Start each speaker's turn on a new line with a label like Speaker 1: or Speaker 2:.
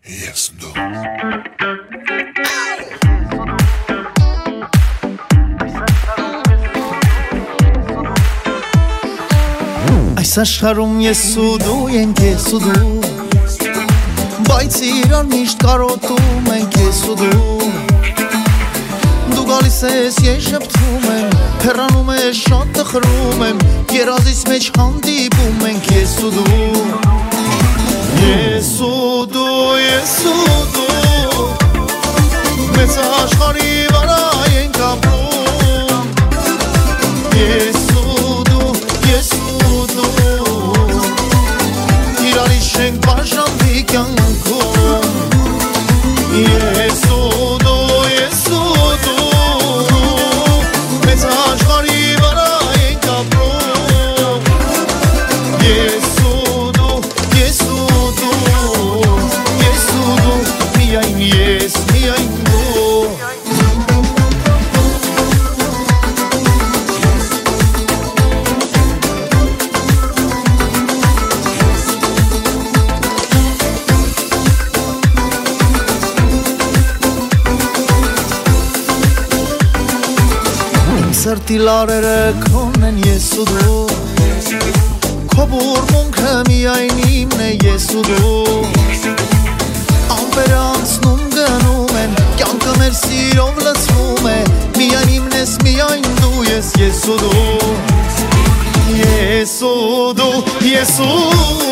Speaker 1: Yes, do.
Speaker 2: Այս աշխարհում ես ու դու ենք ես ու դու, բայց իրար միշտ կարոտում ենք ես ու դու։ Դու գալիս ես, ես շփթում եմ, հեռանում ես, շատ տխրում եմ, երազիս մեջ հանդիպում ենք ես ու դու։ Ես ու դու, ես ու դու, մեծ աշխարհի վրա ենք ապրում։ Ես ու դու, ես ու դու, իրարի շենք բաժանվի կյանքում։ Ես ու դու, ես ու դու, մեծ աշխարհի վրա ենք ապրում։ Ես ու դու, ես ու դու, ես ու դու, միայն ես, միայն դու։ Սրտի լարերը քոնն են ես ու դու, քո բուրմունքը միայն իմն է ես ու դու։ Ամպերը անցնում գնում են, կյանքը մեր սիրով լցվում է, միայն իմն ես, միայն դու ես ու դու։ Ես ու դու, ես ու